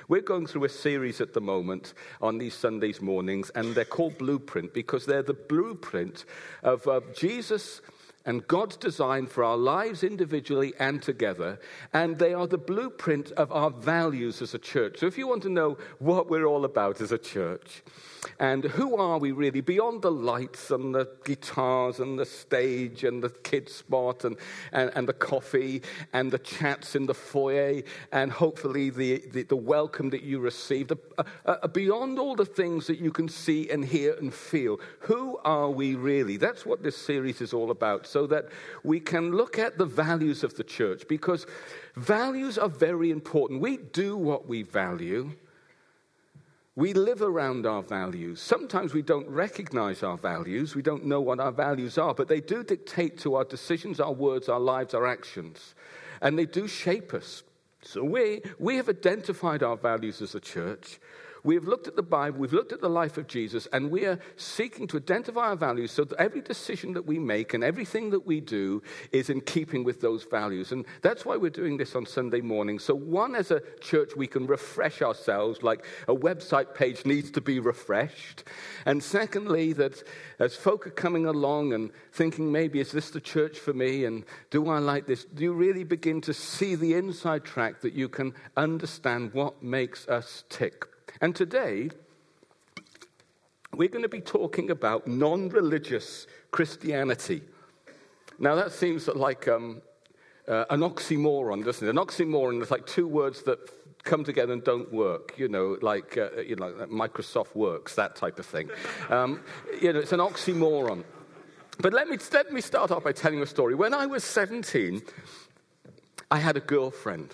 We're going through a series at the moment on these Sundays mornings, and they're called Blueprint because they're the blueprint of Jesus and God's design for our lives individually and together, and they are the blueprint of our values as a church. So if you want to know what we're all about as a church, and who are we really, beyond the lights and the guitars and the stage and the kids spot and the coffee and the chats in the foyer and hopefully the welcome that you received, beyond all the things that you can see and hear and feel, who are we really? That's what this series is all about, so that we can look at the values of the church, because values are very important. We do what we value. We live around our values. Sometimes we don't recognize our values. We don't know what our values are, but they do dictate to our decisions, our words, our lives, our actions. And they do shape us. So we have identified our values as a church. We have looked at the Bible, we've looked at the life of Jesus, and we are seeking to identify our values so that every decision that we make and everything that we do is in keeping with those values. And that's why we're doing this on Sunday morning. So one, as a church, we can refresh ourselves, like a website page needs to be refreshed. And secondly, that as folk are coming along and thinking, maybe, is this the church for me? And do I like this? Do you really begin to see the inside track that you can understand what makes us tick? And today, we're going to be talking about non-religious Christianity. Now, that seems like an oxymoron, doesn't it? An oxymoron is like two words that come together and don't work, like Microsoft Works, that type of thing. It's an oxymoron. But let me start off by telling you a story. When I was 17, I had a girlfriend.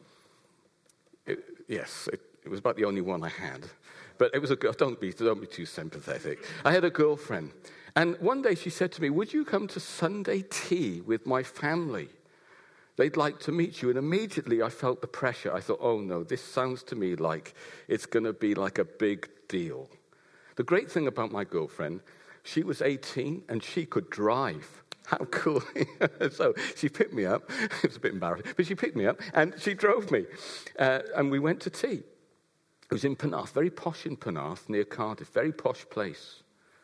It was about the only one I had. But it was a girl. Don't be too sympathetic. I had a girlfriend. And one day she said to me, would you come to Sunday tea with my family? They'd like to meet you. And immediately I felt the pressure. I thought, oh no, this sounds to me like it's going to be like a big deal. The great thing about my girlfriend, she was 18 and she could drive. How cool. So she picked me up. It was a bit embarrassing. But she picked me up and she drove me. And we went to tea. It was in Penarth, very posh in Penarth, near Cardiff, very posh place.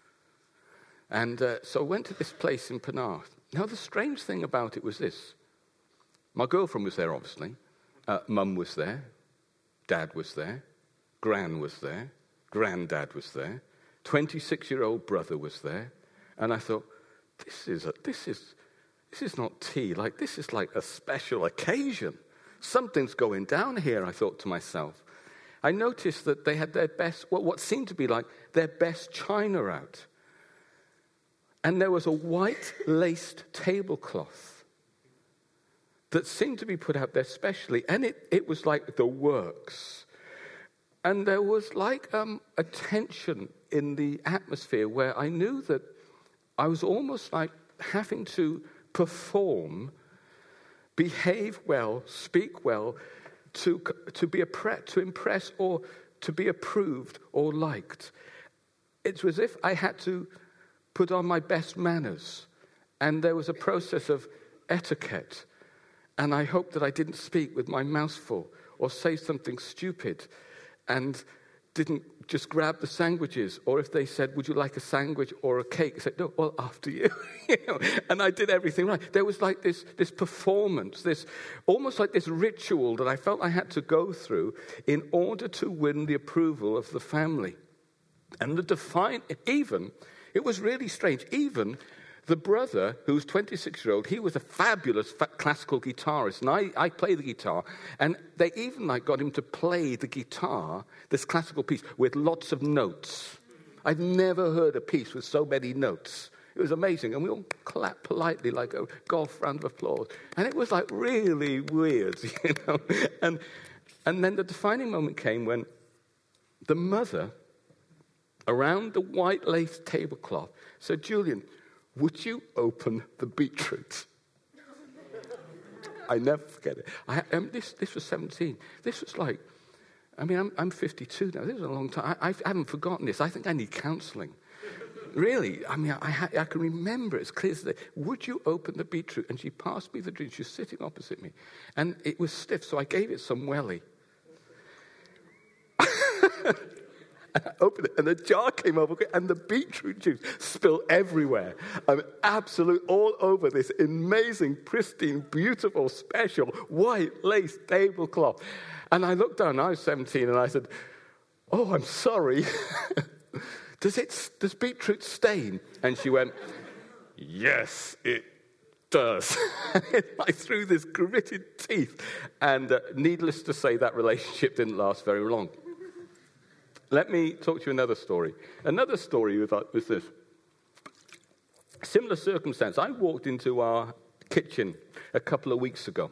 And so I went to this place in Penarth. Now, the strange thing about it was this. My girlfriend was there, obviously. Mum was there. Dad was there. Gran was there. Granddad was there. 26-year-old brother was there. And I thought, this is not tea. Like, this is like a special occasion. Something's going down here, I thought to myself. I noticed that they had their best, what seemed to be like their best china out. And there was a white laced tablecloth that seemed to be put out there specially. And it was like the works. And there was like a tension in the atmosphere where I knew that I was almost like having to perform, behave well, speak well, to impress or to be approved or liked. It was as if I had to put on my best manners. And there was a process of etiquette. And I hoped that I didn't speak with my mouth full or say something stupid and didn't just grab the sandwiches. Or if they said, would you like a sandwich or a cake? I said, no, well, after you. And I did everything right. There was like this performance, this almost like this ritual that I felt I had to go through in order to win the approval of the family. And it was really strange, even the brother, who was 26-year-old, he was a fabulous classical guitarist, and I play the guitar, and they even got him to play the guitar, this classical piece, with lots of notes. I'd never heard a piece with so many notes. It was amazing, and we all clapped politely like a golf round of applause, and it was like really weird, And then the defining moment came when the mother, around the white lace tablecloth, said, Julian, would you open the beetroot? I never forget it. This was 17. This was like, I'm 52 now. This was a long time. I haven't forgotten this. I think I need counseling. Really, I can remember it as clear as day. Would you open the beetroot? And she passed me the drink. She was sitting opposite me. And it was stiff, so I gave it some welly. And I opened it, and the jar came over, and the beetroot juice spilled everywhere. Absolute, all over this amazing, pristine, beautiful, special, white lace tablecloth. And I looked down, I was 17, and I said, "Oh, I'm sorry. Does beetroot stain?" And she went, "Yes, it does." I threw this gritted teeth. And needless to say, that relationship didn't last very long. Let me talk to you another story. Another story was this. Similar circumstance. I walked into our kitchen a couple of weeks ago.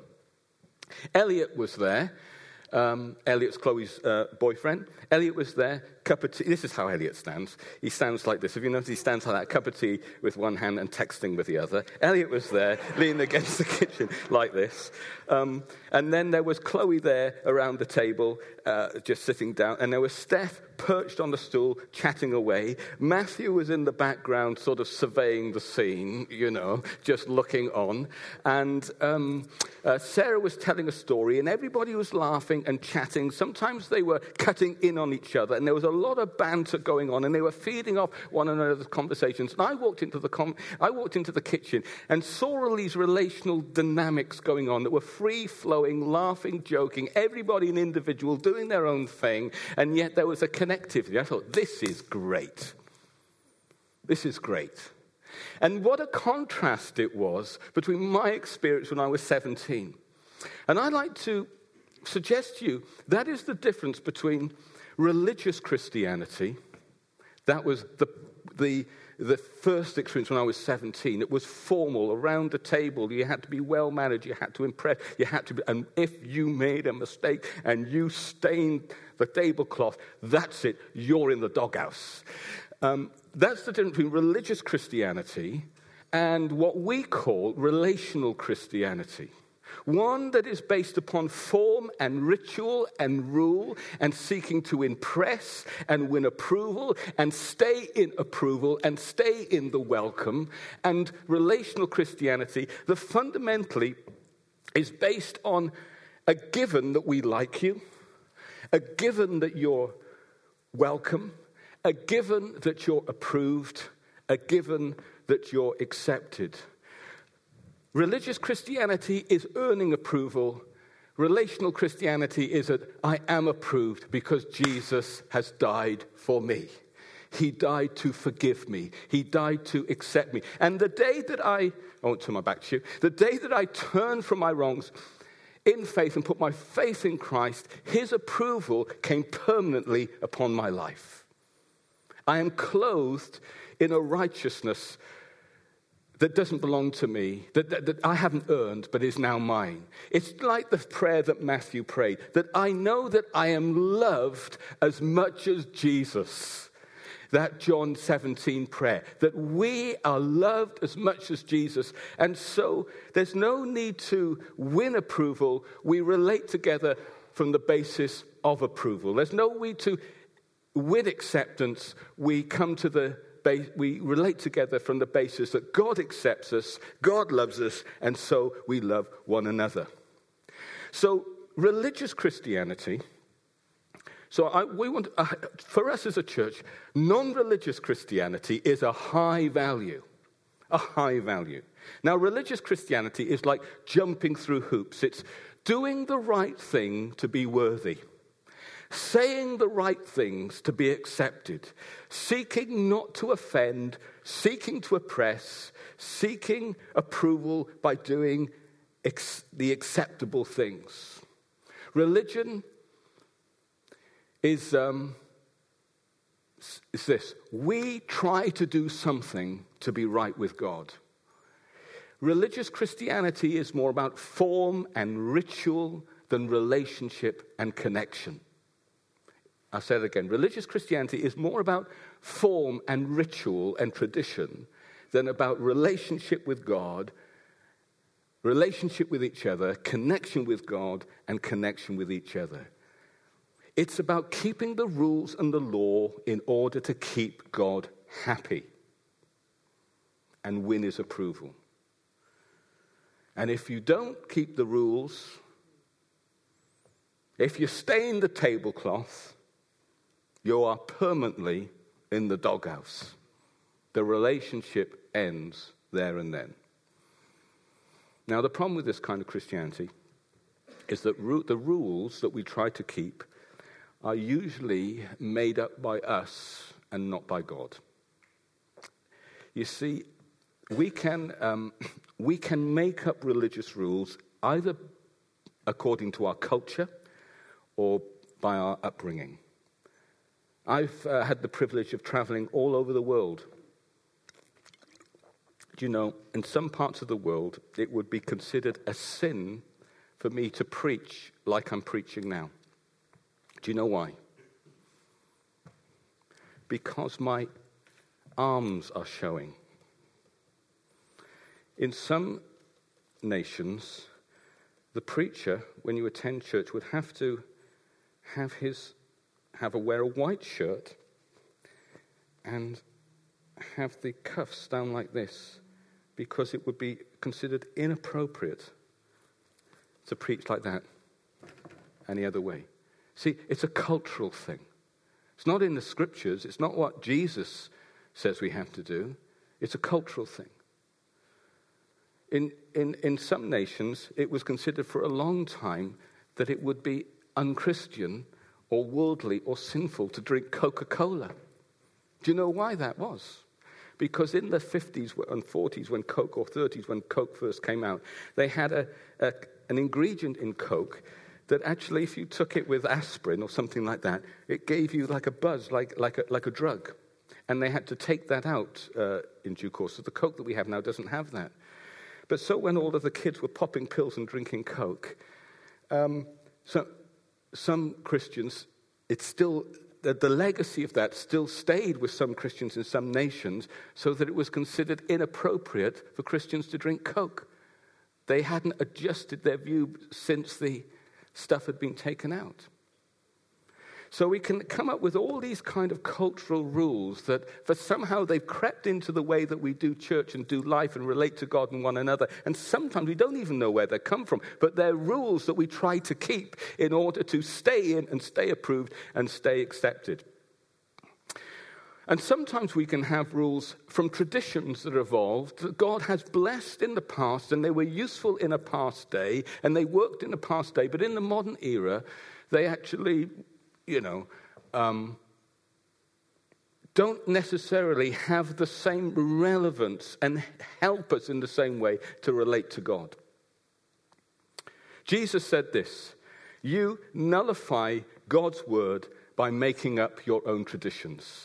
Elliot was there. Elliot's Chloe's boyfriend. Elliot was there, cup of tea. This is how Elliot stands. He stands like this. Have you noticed he stands like that, cup of tea with one hand and texting with the other? Elliot was there, leaning against the kitchen like this. And then there was Chloe there around the table, just sitting down. And there was Steph perched on the stool, chatting away. Matthew was in the background, sort of surveying the scene, just looking on. And Sarah was telling a story, and everybody was laughing and chatting. Sometimes they were cutting in on each other, and there was a lot of banter going on, and they were feeding off one another's conversations. And I walked into the kitchen and saw all these relational dynamics going on that were free-flowing, laughing, joking, everybody an individual doing their own thing, and yet there was a connectivity. I thought, this is great. This is great. And what a contrast it was between my experience when I was 17. And I'd like to suggest to you that is the difference between religious Christianity. That was the first experience when I was 17. It was formal, around the table. You had to be well mannered. You had to impress. And if you made a mistake and you stained the tablecloth, that's it. You're in the doghouse. That's the difference between religious Christianity and what we call relational Christianity. One that is based upon form and ritual and rule and seeking to impress and win approval and stay in approval and stay in the welcome. And relational Christianity that fundamentally is based on a given that we like you, a given that you're welcome, a given that you're approved, a given that you're accepted. Religious Christianity is earning approval. Relational Christianity is that I am approved because Jesus has died for me. He died to forgive me. He died to accept me. And the day that I won't turn my back to you, the day that I turn from my wrongs in faith and put my faith in Christ, his approval came permanently upon my life. I am clothed in a righteousness that doesn't belong to me, that I haven't earned, but is now mine. It's like the prayer that Matthew prayed, that I know that I am loved as much as Jesus. That John 17 prayer, that we are loved as much as Jesus. And so there's no need to win approval. We relate together from the basis of approval. There's no need to win acceptance. We relate together from the basis that God accepts us, God loves us, and so we love one another. So religious Christianity, for us as a church, non-religious Christianity is a high value. A high value. Now, religious Christianity is like jumping through hoops. It's doing the right thing to be worthy. Saying the right things to be accepted, seeking not to offend, seeking to oppress, seeking approval by doing the acceptable things. Religion is this. We try to do something to be right with God. Religious Christianity is more about form and ritual than relationship and connection. I'll say it again. Religious Christianity is more about form and ritual and tradition than about relationship with God, relationship with each other, connection with God, and connection with each other. It's about keeping the rules and the law in order to keep God happy and win his approval. And if you don't keep the rules, if you stain the tablecloth, you are permanently in the doghouse. The relationship ends there and then. Now, the problem with this kind of Christianity is that the rules that we try to keep are usually made up by us and not by God. You see, we can make up religious rules either according to our culture or by our upbringing. I've had the privilege of traveling all over the world. Do you know, in some parts of the world, it would be considered a sin for me to preach like I'm preaching now. Do you know why? Because my arms are showing. In some nations, the preacher, when you attend church, would have to wear a white shirt and have the cuffs down like this, because it would be considered inappropriate to preach like that any other way. See, it's a cultural thing. It's not in the scriptures. It's not what Jesus says we have to do. It's a cultural thing. In some nations, it was considered for a long time that it would be unchristian or worldly or sinful to drink Coca-Cola. Do you know why that was? Because in the 50s and 40s when Coke, or 30s when Coke first came out, they had an ingredient in Coke that actually, if you took it with aspirin or something like that, it gave you like a buzz, like a drug. And they had to take that out in due course. So the Coke that we have now doesn't have that. But so when all of the kids were popping pills and drinking Coke, so some Christians, it's still, the legacy of that still stayed with some Christians in some nations, so that it was considered inappropriate for Christians to drink Coke. They hadn't adjusted their view since the stuff had been taken out. So we can come up with all these kind of cultural rules that for somehow they've crept into the way that we do church and do life and relate to God and one another. And sometimes we don't even know where they come from. But they're rules that we try to keep in order to stay in and stay approved and stay accepted. And sometimes we can have rules from traditions that evolved that God has blessed in the past, and they were useful in a past day, and they worked in a past day. But in the modern era, they actually, don't necessarily have the same relevance and help us in the same way to relate to God. Jesus said this: you nullify God's word by making up your own traditions.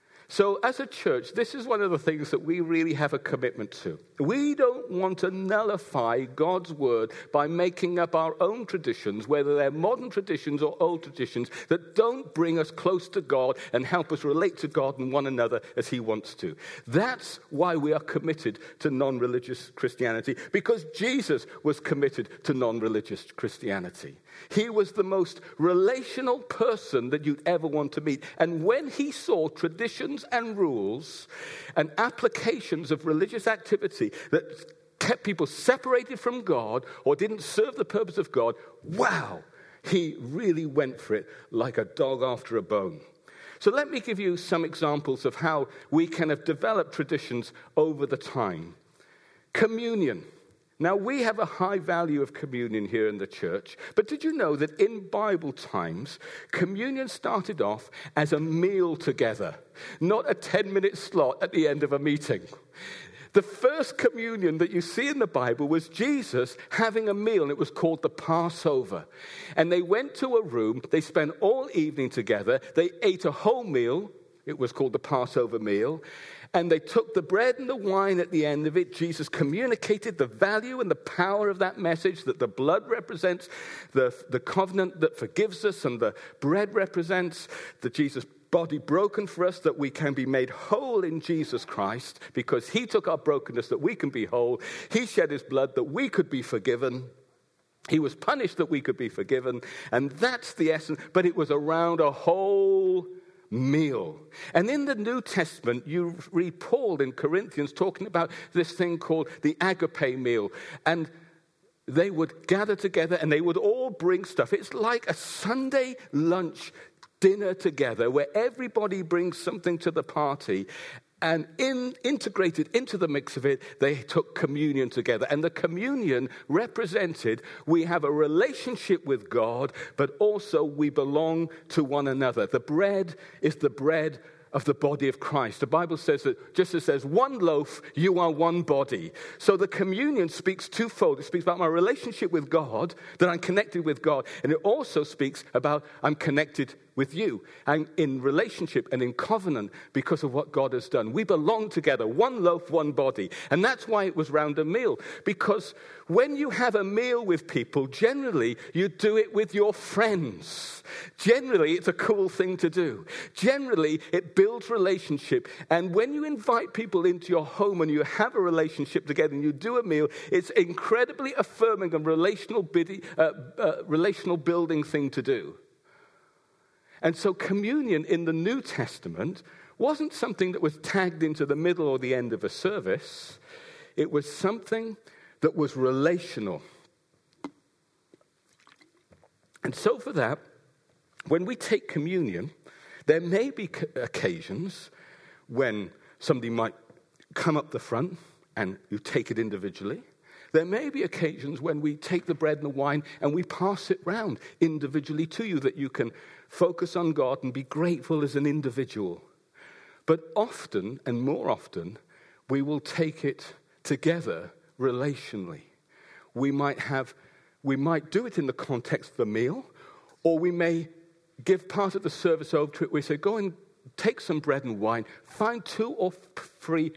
So as a church, this is one of the things that we really have a commitment to. We don't want to nullify God's word by making up our own traditions, whether they're modern traditions or old traditions, that don't bring us close to God and help us relate to God and one another as he wants to. That's why we are committed to non-religious Christianity, because Jesus was committed to non-religious Christianity. He was the most relational person that you'd ever want to meet. And when he saw traditions and rules and applications of religious activity that kept people separated from God or didn't serve the purpose of God, wow, he really went for it like a dog after a bone. So let me give you some examples of how we can have developed traditions over the time. Communion. Now, we have a high value of communion here in the church, but did you know that in Bible times, communion started off as a meal together, not a 10-minute slot at the end of a meeting? The first communion that you see in the Bible was Jesus having a meal, and it was called the Passover. And they went to a room, they spent all evening together, they ate a whole meal, it was called the Passover meal, and they took the bread and the wine at the end of it. Jesus communicated the value and the power of that message, that the blood represents the covenant that forgives us, and the bread represents the Jesus' body broken for us, that we can be made whole in Jesus Christ, because he took our brokenness that we can be whole. He shed his blood that we could be forgiven. He was punished that we could be forgiven. And that's the essence. But it was around a whole meal. And in the New Testament, you read Paul in Corinthians talking about this thing called the agape meal. And they would gather together and they would all bring stuff. It's like a Sunday lunch dinner together where everybody brings something to the party, and integrated into the mix of it, they took communion together. And the communion represented we have a relationship with God, but also we belong to one another. The bread is the bread of the body of Christ. The Bible says that just as there's one loaf, you are one body. So the communion speaks twofold. It speaks about my relationship with God, that I'm connected with God, and it also speaks about I'm connected with you, and in relationship and in covenant because of what God has done. We belong together, one loaf, one body. And that's why it was round a meal, because when you have a meal with people, generally you do it with your friends. Generally, it's a cool thing to do. Generally, it builds relationship. And when you invite people into your home and you have a relationship together and you do a meal, it's incredibly affirming and relational building thing to do. And so communion in the New Testament wasn't something that was tagged into the middle or the end of a service. It was something that was relational. And so for that, when we take communion, there may be occasions when somebody might come up the front and you take it individually. There may be occasions when we take the bread and the wine and we pass it round individually to you, that you can focus on God and be grateful as an individual. But often, and more often, we will take it together relationally. We might do it in the context of a meal, or we may give part of the service over to it. We say, go and take some bread and wine, find two or three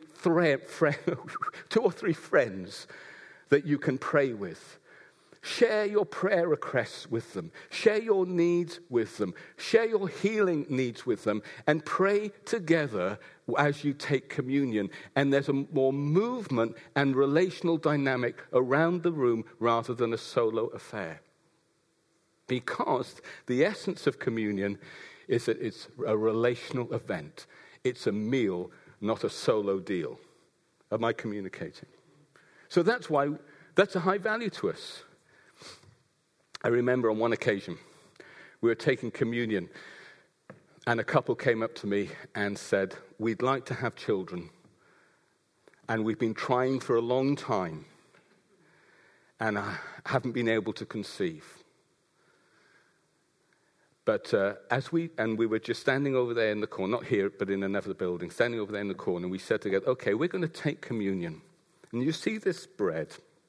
friends that you can pray with. Share your prayer requests with them. Share your needs with them. Share your healing needs with them. And pray together as you take communion. And there's a more movement and relational dynamic around the room rather than a solo affair. Because the essence of communion is that it's a relational event. It's a meal, not a solo deal. Am I communicating? So that's why that's a high value to us. I remember on one occasion, we were taking communion, and a couple came up to me and said, we'd like to have children, and we've been trying for a long time, and I haven't been able to conceive. But we were just standing over there in the corner, not here, but in another building, standing over there in the corner, and we said together, okay, we're going to take communion. And you see this bread.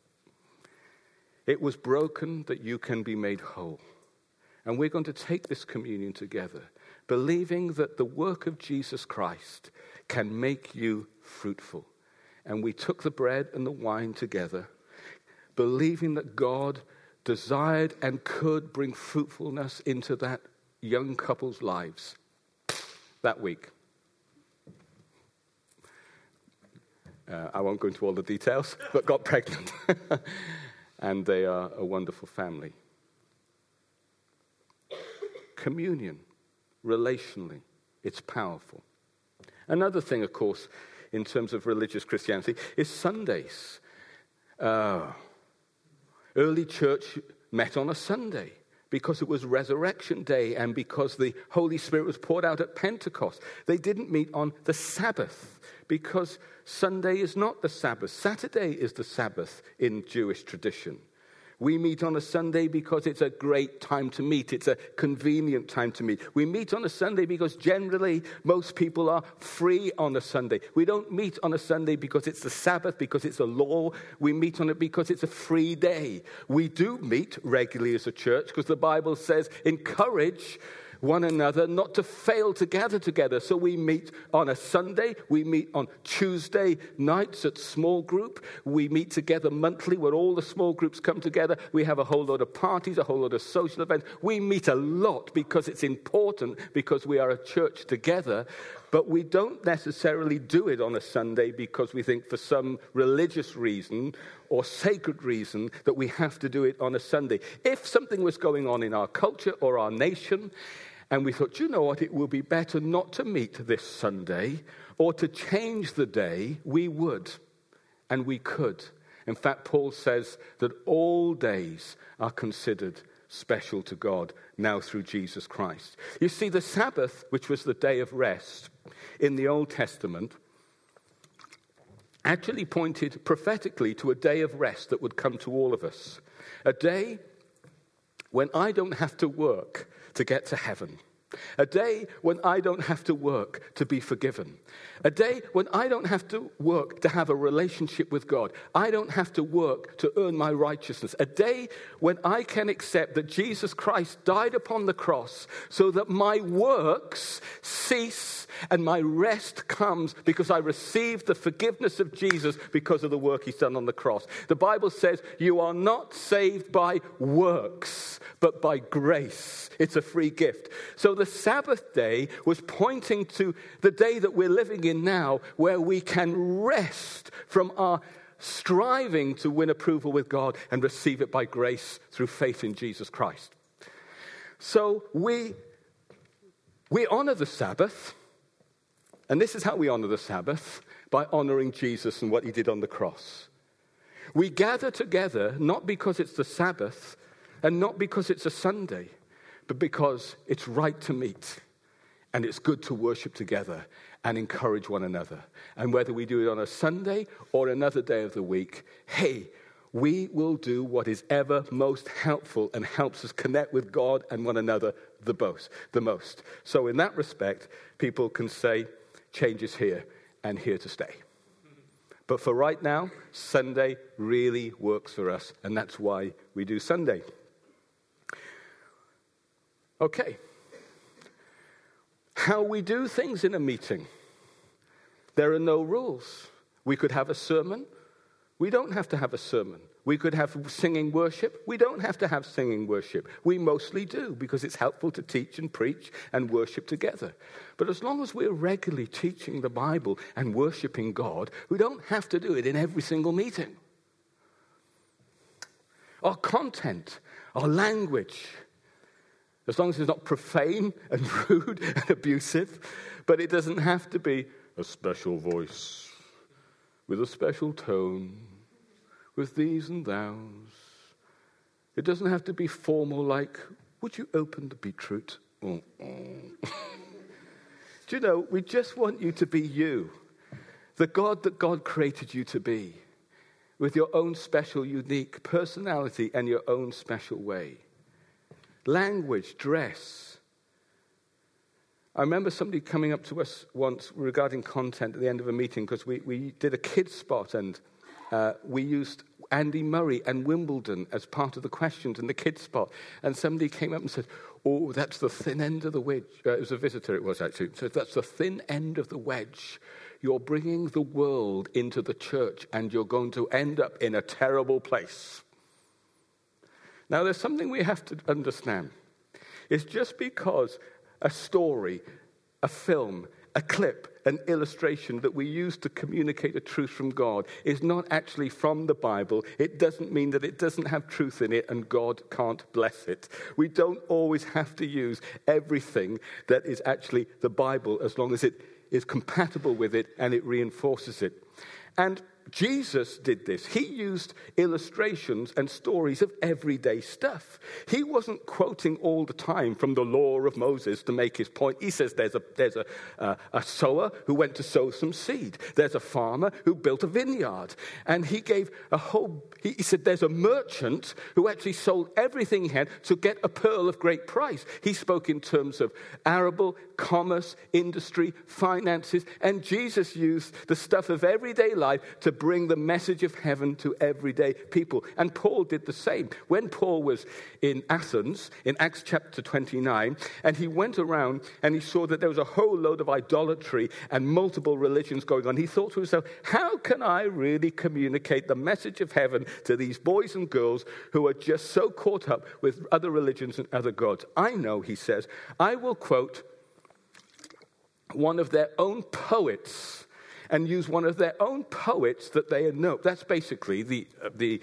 It was broken that you can be made whole. And we're going to take this communion together, believing that the work of Jesus Christ can make you fruitful. And we took the bread and the wine together, believing that God desired and could bring fruitfulness into that young couple's lives that week. I won't go into all the details, but got pregnant. And they are a wonderful family. Communion, relationally, it's powerful. Another thing, of course, in terms of religious Christianity, is Sundays. Early church met on a Sunday because it was Resurrection Day and because the Holy Spirit was poured out at Pentecost. They didn't meet on the Sabbath because Sunday is not the Sabbath. Saturday is the Sabbath in Jewish tradition. We meet on a Sunday because it's a great time to meet. It's a convenient time to meet. We meet on a Sunday because generally most people are free on a Sunday. We don't meet on a Sunday because it's the Sabbath, because it's a law. We meet on it because it's a free day. We do meet regularly as a church because the Bible says encourage one another not to fail to gather together. So we meet on a Sunday. We meet on Tuesday nights at small group. We meet together monthly where all the small groups come together. We have a whole lot of parties, a whole lot of social events. We meet a lot because it's important, because we are a church together. But we don't necessarily do it on a Sunday because we think for some religious reason or sacred reason that we have to do it on a Sunday. If something was going on in our culture or our nation, and we thought, you know what, it will be better not to meet this Sunday or to change the day, we would, and we could. In fact, Paul says that all days are considered special to God now through Jesus Christ. You see, the Sabbath, which was the day of rest in the Old Testament, actually pointed prophetically to a day of rest that would come to all of us. A day when I don't have to work to get to heaven. A day when I don't have to work to be forgiven. A day when I don't have to work to have a relationship with God. I don't have to work to earn my righteousness. A day when I can accept that Jesus Christ died upon the cross so that my works cease and my rest comes because I received the forgiveness of Jesus because of the work he's done on the cross. The Bible says you are not saved by works, but by grace. It's a free gift. So the Sabbath day was pointing to the day that we're living in now, where we can rest from our striving to win approval with God and receive it by grace through faith in Jesus Christ. So we honor the Sabbath, and this is how we honor the Sabbath, by honoring Jesus and what he did on the cross. We gather together not because it's the Sabbath and not because it's a Sunday, but because it's right to meet and it's good to worship together and encourage one another. And whether we do it on a Sunday or another day of the week, hey, we will do what is ever most helpful and helps us connect with God and one another the most. So in that respect, people can say, change is here and here to stay. But for right now, Sunday really works for us, and that's why we do Sunday. Okay. How we do things in a meeting. There are no rules. We could have a sermon. We don't have to have a sermon. We could have singing worship. We don't have to have singing worship. We mostly do because it's helpful to teach and preach and worship together. But as long as we're regularly teaching the Bible and worshiping God, we don't have to do it in every single meeting. Our content, our language, as long as it's not profane and rude and abusive, but it doesn't have to be a special voice with a special tone, with these and thous. It doesn't have to be formal like, would you open the beetroot? Do you know, we just want you to be you, the God that God created you to be, with your own special, unique personality and your own special way. Language, dress. I remember somebody coming up to us once regarding content at the end of a meeting because we did a kids spot and we used Andy Murray and Wimbledon as part of the questions in the kids spot. And somebody came up and said, oh, that's the thin end of the wedge. It was a visitor, it was actually. So that's the thin end of the wedge. You're bringing the world into the church and you're going to end up in a terrible place. Now, there's something we have to understand. It's just because a story, a film, a clip, an illustration that we use to communicate a truth from God is not actually from the Bible, it doesn't mean that it doesn't have truth in it and God can't bless it. We don't always have to use everything that is actually the Bible as long as it is compatible with it and it reinforces it. And Jesus did this. He used illustrations and stories of everyday stuff. He wasn't quoting all the time from the law of Moses to make his point. He says there's a sower who went to sow some seed. There's a farmer who built a vineyard. And he gave he said there's a merchant who actually sold everything he had to get a pearl of great price. He spoke in terms of arable, commerce, industry, finances. And Jesus used the stuff of everyday life to bring the message of heaven to everyday people. And Paul did the same. When Paul was in Athens, in Acts chapter 29, and he went around and he saw that there was a whole load of idolatry and multiple religions going on, he thought to himself, how can I really communicate the message of heaven to these boys and girls who are just so caught up with other religions and other gods? I know, he says, I will quote one of their own poets and use one of their own poets that they know. That's basically the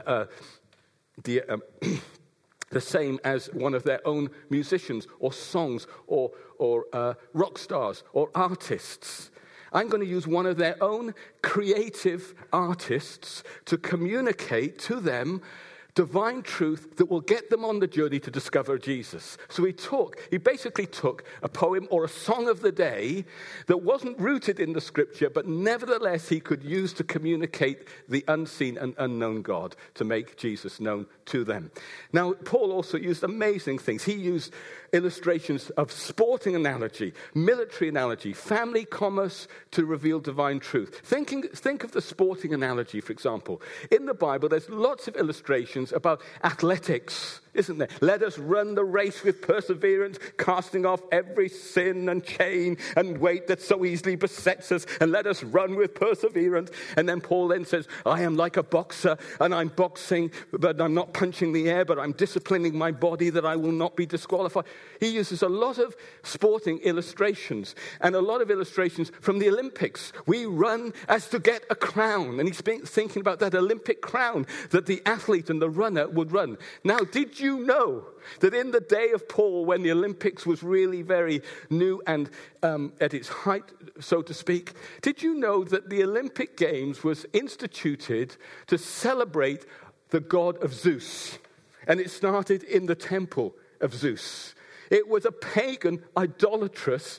same as one of their own musicians or songs or rock stars or artists. I'm going to use one of their own creative artists to communicate to them divine truth that will get them on the journey to discover Jesus. So he basically took a poem or a song of the day that wasn't rooted in the scripture, but nevertheless he could use to communicate the unseen and unknown God, to make Jesus known to them. Now, Paul also used amazing things. He used illustrations of sporting analogy, military analogy, family commerce to reveal divine truth. Think of the sporting analogy, for example. In the Bible, there's lots of illustrations about athletics, isn't there? Let us run the race with perseverance, casting off every sin and chain and weight that so easily besets us, and let us run with perseverance. And then Paul then says, I am like a boxer, and I'm boxing, but I'm not punching the air, but I'm disciplining my body that I will not be disqualified. He uses a lot of sporting illustrations and a lot of illustrations from the Olympics. We run as to get a crown. And he's thinking about that Olympic crown that the athlete and the runner would run. Now, did you know that in the day of Paul, when the Olympics was really very new and at its height, so to speak, did you know that the Olympic Games was instituted to celebrate the god of Zeus? And it started in the temple of Zeus. It was a pagan, idolatrous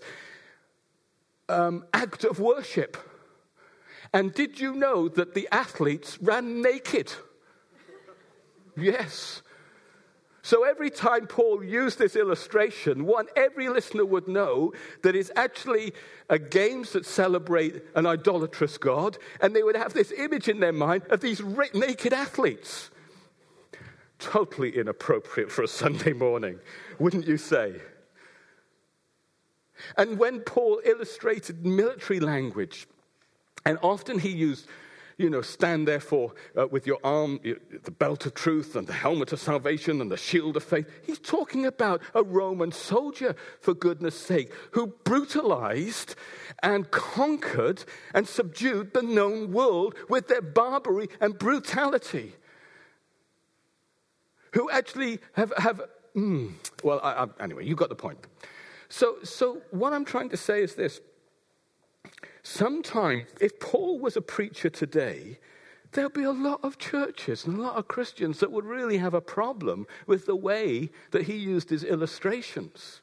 act of worship. And did you know that the athletes ran naked? Yes. So every time Paul used this illustration, every listener would know that it's actually a games that celebrate an idolatrous god, and they would have this image in their mind of these naked athletes. Totally inappropriate for a Sunday morning, wouldn't you say? And when Paul illustrated military language, and often he used, stand therefore with your arm, the belt of truth and the helmet of salvation and the shield of faith. He's talking about a Roman soldier, for goodness sake, who brutalized and conquered and subdued the known world with their barbarity and brutality. Who actually anyway, you got the point. So what I'm trying to say is this. Sometimes, if Paul was a preacher today, there'll be a lot of churches and a lot of Christians that would really have a problem with the way that he used his illustrations.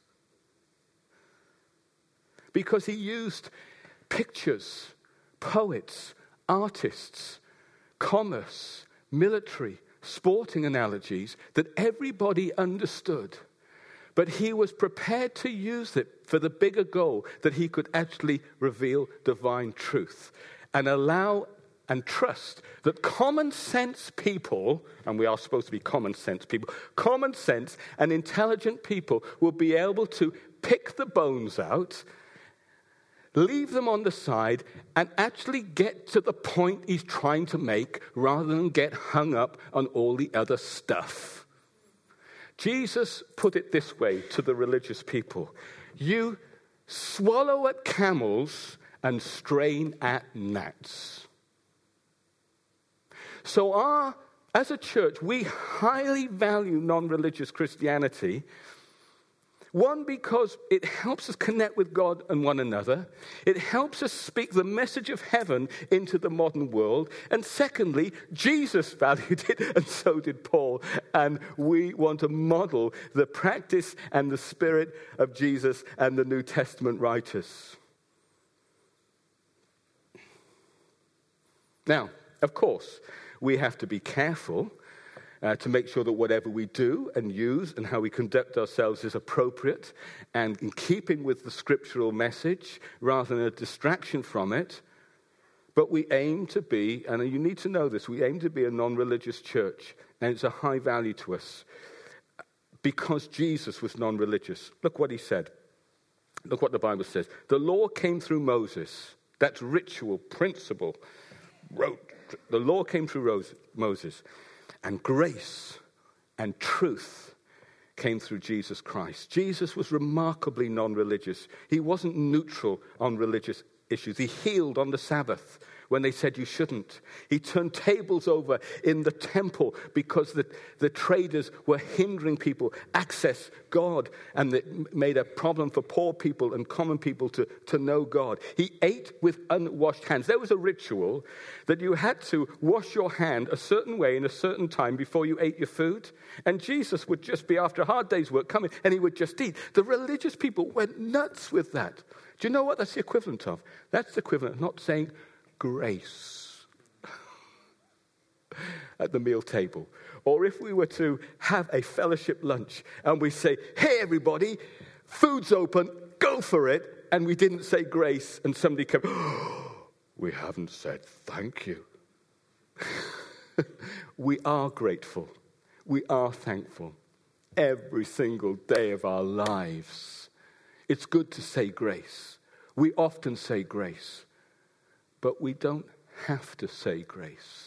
Because he used pictures, poets, artists, commerce, military, sporting analogies that everybody understood. But he was prepared to use it for the bigger goal that he could actually reveal divine truth and allow and trust that common sense people, and we are supposed to be common sense people, common sense and intelligent people will be able to pick the bones out, leave them on the side, and actually get to the point he's trying to make rather than get hung up on all the other stuff. Jesus put it this way to the religious people. You swallow at camels and strain at gnats. So as a church, we highly value non-religious Christianity. One, because it helps us connect with God and one another. It helps us speak the message of heaven into the modern world. And secondly, Jesus valued it, and so did Paul. And we want to model the practice and the spirit of Jesus and the New Testament writers. Now, of course, we have to be careful to make sure that whatever we do and use and how we conduct ourselves is appropriate and in keeping with the scriptural message rather than a distraction from it. But we aim to be, and you need to know this, we aim to be a non-religious church, and it's a high value to us because Jesus was non-religious. Look what he said. Look what the Bible says. The law came through Moses. That's ritual, principle. The law came through Moses. And grace and truth came through Jesus Christ. Jesus was remarkably non-religious. He wasn't neutral on religious issues. He healed on the Sabbath when they said you shouldn't. He turned tables over in the temple because the traders were hindering people access God, and it made a problem for poor people and common people to know God. He ate with unwashed hands. There was a ritual that you had to wash your hand a certain way in a certain time before you ate your food. And Jesus would just be, after a hard day's work, coming and he would just eat. The religious people went nuts with that. Do you know what that's the equivalent of? That's the equivalent of not saying grace at the meal table. Or if we were to have a fellowship lunch and we say, hey, everybody, food's open, go for it. And we didn't say grace and somebody came, oh, we haven't said thank you. We are grateful. We are thankful every single day of our lives. It's good to say grace. We often say grace, but we don't have to say grace.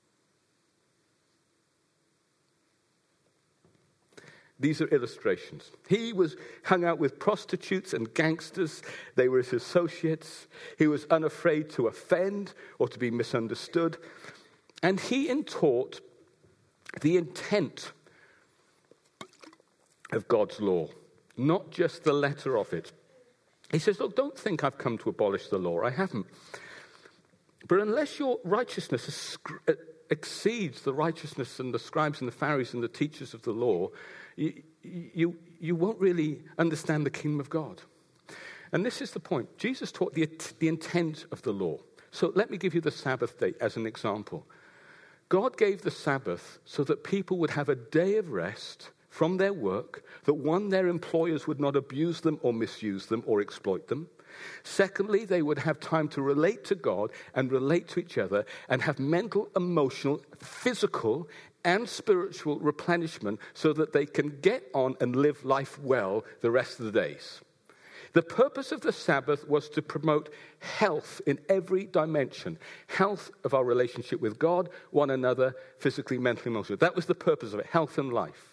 These are illustrations. He was hung out with prostitutes and gangsters. They were his associates. He was unafraid to offend or to be misunderstood. And he taught the intent of God's law, not just the letter of it. He says, look, don't think I've come to abolish the law. I haven't. But unless your righteousness exceeds the righteousness and the scribes and the Pharisees and the teachers of the law, you won't really understand the kingdom of God. And this is the point. Jesus taught the intent of the law. So let me give you the Sabbath day as an example. God gave the Sabbath so that people would have a day of rest from their work, that one, their employers would not abuse them or misuse them or exploit them. Secondly, they would have time to relate to God and relate to each other and have mental, emotional, physical, and spiritual replenishment so that they can get on and live life well the rest of the days. The purpose of the Sabbath was to promote health in every dimension. Health of our relationship with God, one another, physically, mentally, emotionally. That was the purpose of it, health and life.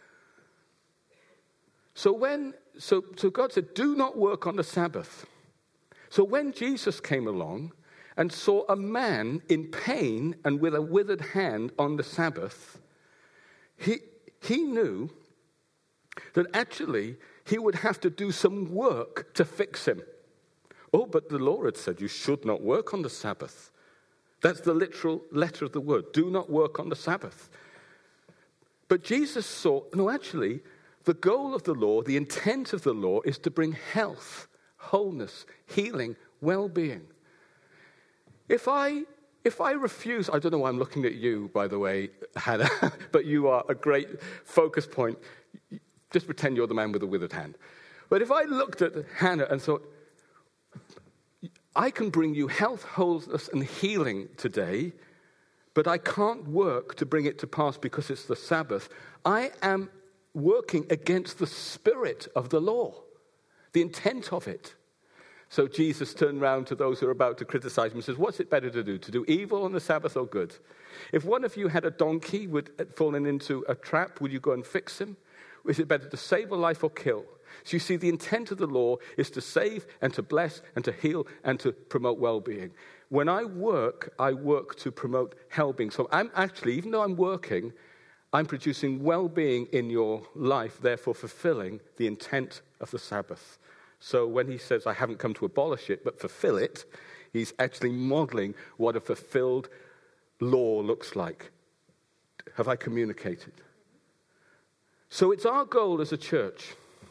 So God said, do not work on the Sabbath. So when Jesus came along and saw a man in pain and with a withered hand on the Sabbath, he knew that actually he would have to do some work to fix him. Oh, but the law had said you should not work on the Sabbath. That's the literal letter of the word. Do not work on the Sabbath. But Jesus saw, no, actually, the goal of the law, the intent of the law, is to bring health, wholeness, healing, well-being. If I refuse, I don't know why I'm looking at you, by the way, Hannah, but you are a great focus point. Just pretend you're the man with the withered hand. But if I looked at Hannah and thought, I can bring you health, wholeness, and healing today, but I can't work to bring it to pass because it's the Sabbath, I am working against the spirit of the law, the intent of it. So Jesus turned around to those who are about to criticize him and says, what's it better to do evil on the Sabbath or good? If one of you had a donkey fallen into a trap, would you go and fix him? Is it better to save a life or kill? So you see, the intent of the law is to save and to bless and to heal and to promote well-being. When I work to promote well-being. So I'm actually, even though I'm working, I'm producing well-being in your life, therefore fulfilling the intent of the Sabbath. So when he says, I haven't come to abolish it, but fulfill it, he's actually modeling what a fulfilled law looks like. Have I communicated? So it's our goal as a church,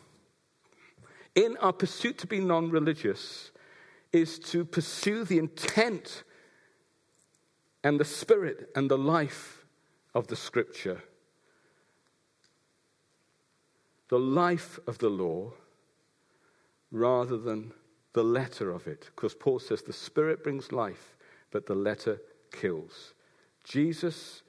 in our pursuit to be non-religious, is to pursue the intent and the spirit and the life of the Scripture. The life of the law rather than the letter of it. Because Paul says the Spirit brings life, but the letter kills. Jesus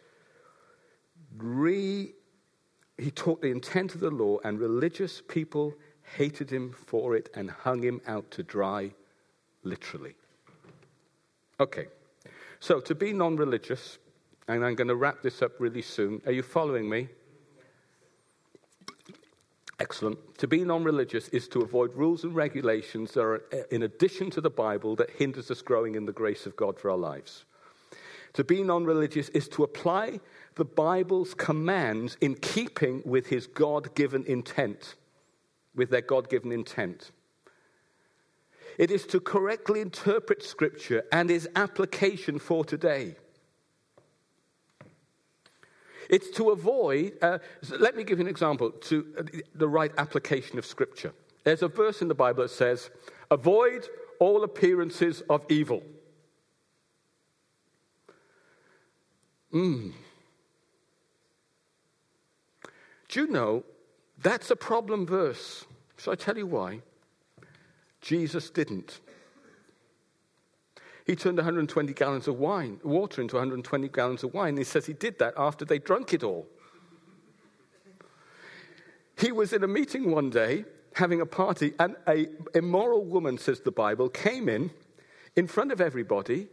he taught the intent of the law, and religious people hated him for it and hung him out to dry, literally. Okay, so to be non-religious, and I'm going to wrap this up really soon. Are you following me? Excellent. To be non-religious is to avoid rules and regulations that are in addition to the Bible that hinders us growing in the grace of God for our lives. To be non-religious is to apply the Bible's commands in keeping with his God-given intent, with their God-given intent. It is to correctly interpret Scripture and its application for today. It's to avoid, let me give you an example, to the right application of Scripture. There's a verse in the Bible that says, avoid all appearances of evil. Do you know, that's a problem verse. Shall I tell you why? Jesus didn't. He turned 120 gallons of water into 120 gallons of wine. He says he did that after they drunk it all. He was in a meeting one day, having a party, and an immoral woman, says the Bible, came in front of everybody,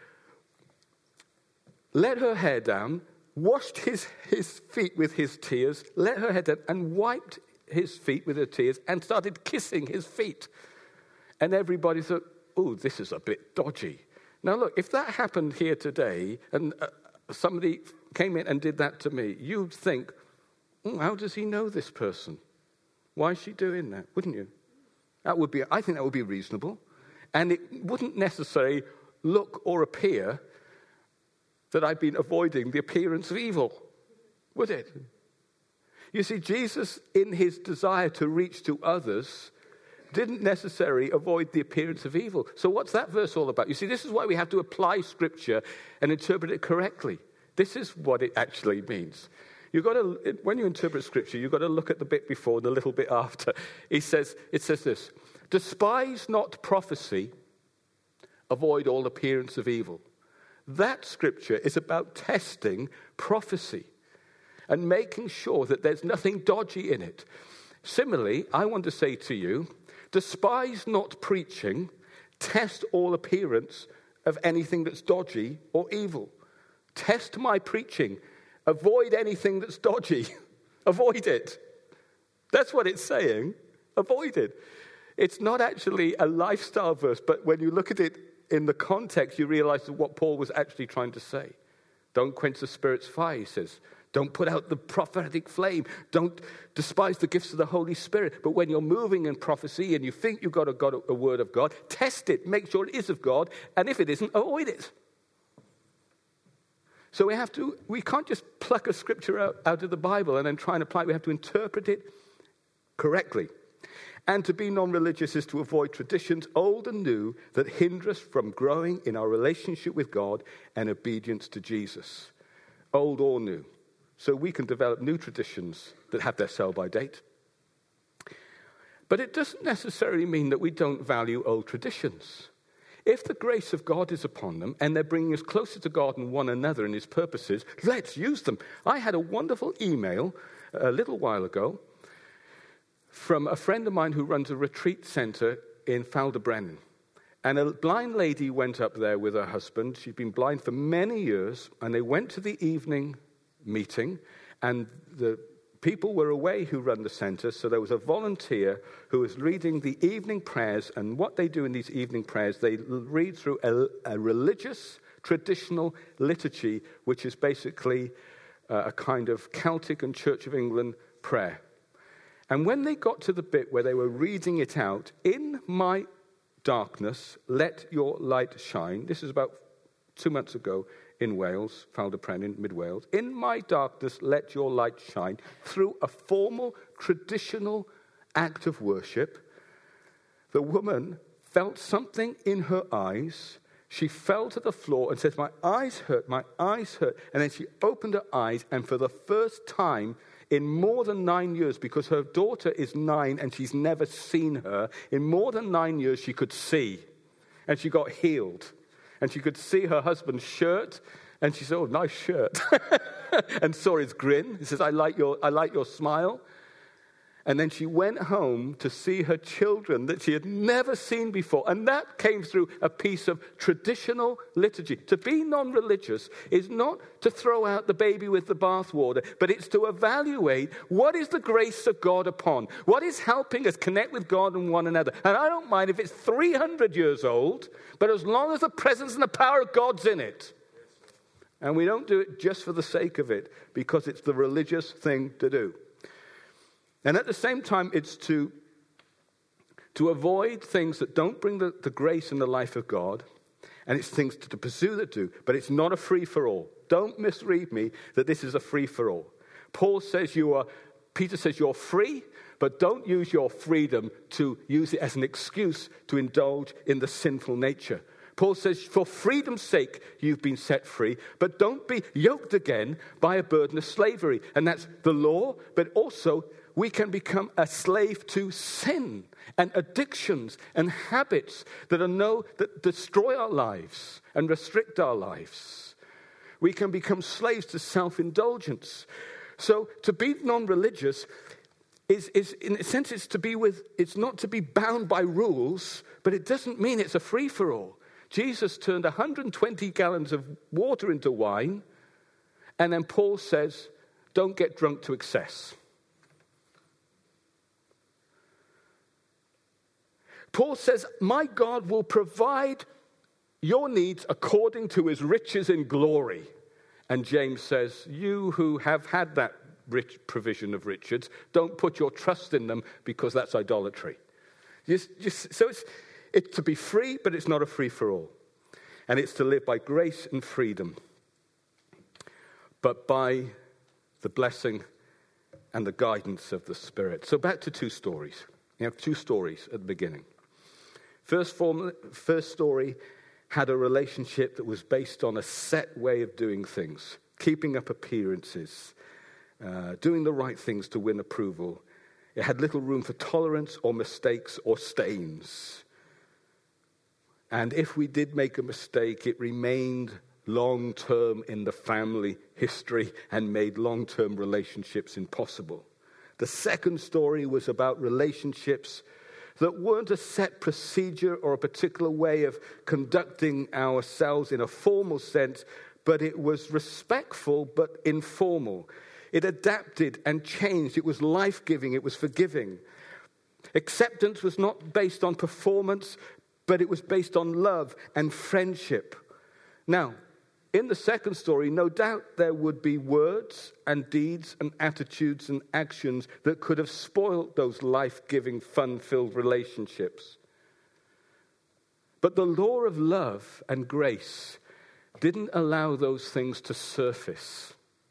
let her hair down, washed his feet with his tears, let her head down, and wiped his feet with her tears, and started kissing his feet. And everybody thought, oh, this is a bit dodgy. Now look, if that happened here today, and somebody came in and did that to me, you'd think, how does he know this person? Why is she doing that? Wouldn't you? I think that would be reasonable. And it wouldn't necessarily look or appear that I've been avoiding the appearance of evil, would it? You see, Jesus, in his desire to reach to others, didn't necessarily avoid the appearance of evil. So what's that verse all about? You see, this is why we have to apply Scripture and interpret it correctly. This is what it actually means. When you interpret Scripture, you've got to look at the bit before and the little bit after. It says this, despise not prophecy, avoid all appearance of evil. That Scripture is about testing prophecy and making sure that there's nothing dodgy in it. Similarly, I want to say to you, despise not preaching, test all appearance of anything that's dodgy or evil. Test my preaching. Avoid anything that's dodgy. Avoid it. That's what it's saying. Avoid it. It's not actually a lifestyle verse, but when you look at it in the context, you realize what Paul was actually trying to say. Don't quench the Spirit's fire, he says. Don't put out the prophetic flame. Don't despise the gifts of the Holy Spirit. But when you're moving in prophecy and you think you've got a word of God, test it. Make sure it is of God. And if it isn't, avoid it. So we can't just pluck a scripture out of the Bible and then try and apply it. We have to interpret it correctly. And to be non-religious is to avoid traditions, old and new, that hinder us from growing in our relationship with God and obedience to Jesus. Old or new. So we can develop new traditions that have their sell-by date. But it doesn't necessarily mean that we don't value old traditions. If the grace of God is upon them and they're bringing us closer to God and one another and his purposes, let's use them. I had a wonderful email a little while ago from a friend of mine who runs a retreat center in Faldebrennen. And a blind lady went up there with her husband. She'd been blind for many years, and they went to the evening meeting, and the people were away who run the center, so there was a volunteer who was reading the evening prayers, and what they do in these evening prayers, they read through a religious, traditional liturgy, which is basically a kind of Celtic and Church of England prayer. And when they got to the bit where they were reading it out, in my darkness, let your light shine. This is about 2 months ago in Wales, Faldebrennen, mid-Wales. In my darkness, let your light shine. Through a formal, traditional act of worship, the woman felt something in her eyes. She fell to the floor and said, my eyes hurt, my eyes hurt. And then she opened her eyes, and for the first time in more than 9 years, because her daughter is 9 and she's never seen her, in more than 9 years she could see. And she got healed. And she could see her husband's shirt, and she said, oh, nice shirt. And saw his grin. He says, I like your smile. And then she went home to see her children that she had never seen before. And that came through a piece of traditional liturgy. To be non-religious is not to throw out the baby with the bathwater, but it's to evaluate what is the grace of God upon, what is helping us connect with God and one another. And I don't mind if it's 300 years old, but as long as the presence and the power of God's in it. And we don't do it just for the sake of it, because it's the religious thing to do. And at the same time, it's to avoid things that don't bring the grace in the life of God, and it's things to pursue that do, but it's not a free-for-all. Don't misread me that this is a free-for-all. Peter says you're free, but don't use your freedom to use it as an excuse to indulge in the sinful nature. Paul says, for freedom's sake, you've been set free, but don't be yoked again by a burden of slavery. And that's the law, but also we can become a slave to sin and addictions and habits that destroy our lives and restrict our lives. We can become slaves to self-indulgence. So to be non-religious is in a sense, it's not to be bound by rules, but it doesn't mean it's a free-for-all. Jesus turned 120 gallons of water into wine, and then Paul says, don't get drunk to excess. Paul says, my God will provide your needs according to his riches in glory. And James says, you who have had that rich provision of riches, don't put your trust in them, because that's idolatry. So it's to be free, but it's not a free-for-all. And it's to live by grace and freedom, but by the blessing and the guidance of the Spirit. So back to two stories. You have two stories at the beginning. First story had a relationship that was based on a set way of doing things, keeping up appearances, doing the right things to win approval. It had little room for tolerance or mistakes or stains. And if we did make a mistake, it remained long-term in the family history and made long-term relationships impossible. The second story was about relationships that weren't a set procedure or a particular way of conducting ourselves in a formal sense, but it was respectful but informal. It adapted and changed. It was life-giving. It was forgiving. Acceptance was not based on performance, but it was based on love and friendship. Now, in the second story, no doubt there would be words and deeds and attitudes and actions that could have spoiled those life-giving, fun-filled relationships. But the law of love and grace didn't allow those things to surface.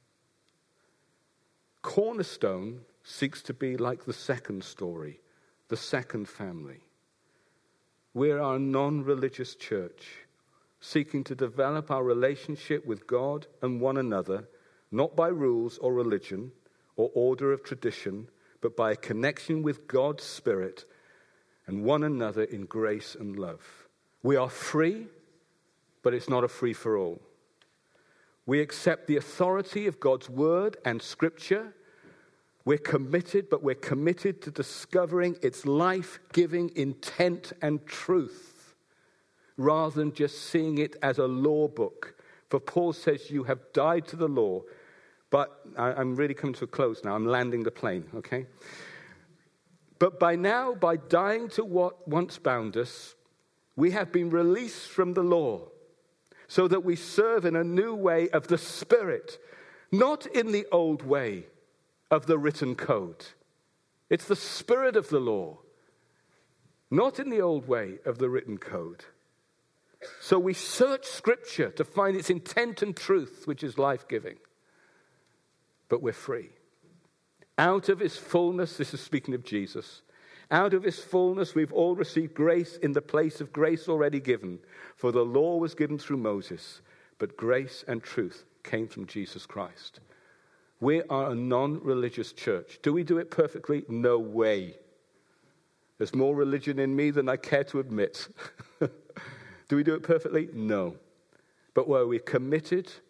Cornerstone seeks to be like the second story, the second family. We're a non-religious church, seeking to develop our relationship with God and one another, not by rules or religion or order of tradition, but by a connection with God's Spirit and one another in grace and love. We are free, but it's not a free-for-all. We accept the authority of God's Word and Scripture. We're committed, but we're committed to discovering its life-giving intent and truth, rather than just seeing it as a law book. For Paul says, you have died to the law. But I'm really coming to a close now. I'm landing the plane, okay? But by dying to what once bound us, we have been released from the law, so that we serve in a new way of the Spirit, not in the old way of the written code. It's the Spirit of the law, not in the old way of the written code. So we search Scripture to find its intent and truth, which is life-giving. But we're free. Out of his fullness, this is speaking of Jesus, out of his fullness we've all received grace in the place of grace already given. For the law was given through Moses, but grace and truth came from Jesus Christ. We are a non-religious church. Do we do it perfectly? No way. There's more religion in me than I care to admit. Do we do it perfectly? No. But where we're committed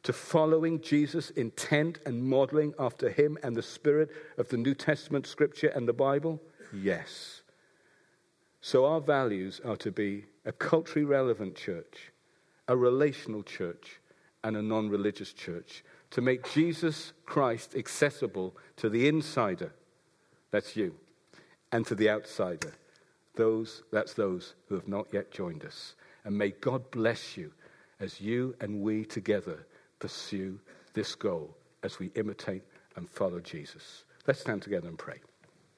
to following Jesus' intent and modeling after him and the spirit of the New Testament scripture and the Bible? Yes. So our values are to be a culturally relevant church, a relational church, and a non-religious church, to make Jesus Christ accessible to the insider, that's you, and to the outsider, that's those who have not yet joined us. And may God bless you as you and we together pursue this goal as we imitate and follow Jesus. Let's stand together and pray.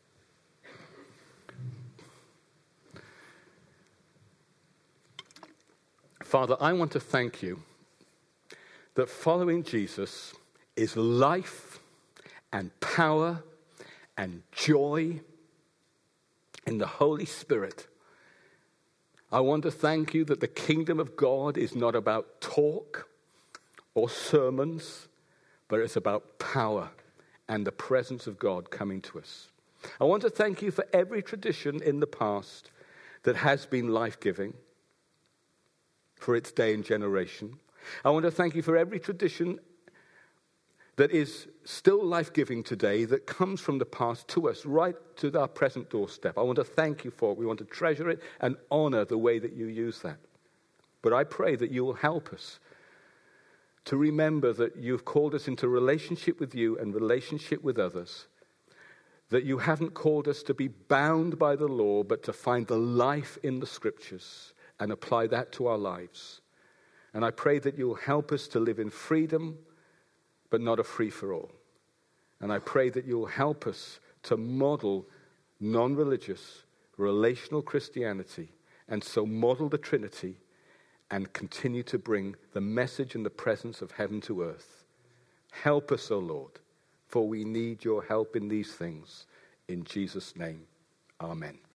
Father, I want to thank you that following Jesus is life and power and joy in the Holy Spirit. I want to thank you that the kingdom of God is not about talk or sermons, but it's about power and the presence of God coming to us. I want to thank you for every tradition in the past that has been life-giving for its day and generation. I want to thank you for every tradition that is still life-giving today, that comes from the past to us, right to our present doorstep. I want to thank you for it. We want to treasure it and honor the way that you use that. But I pray that you will help us to remember that you've called us into relationship with you and relationship with others, that you haven't called us to be bound by the law, but to find the life in the scriptures and apply that to our lives. And I pray that you'll help us to live in freedom, but not a free-for-all. And I pray that you'll help us to model non-religious, relational Christianity, and so model the Trinity and continue to bring the message and the presence of heaven to earth. Help us, O Lord, for we need your help in these things. In Jesus' name, amen.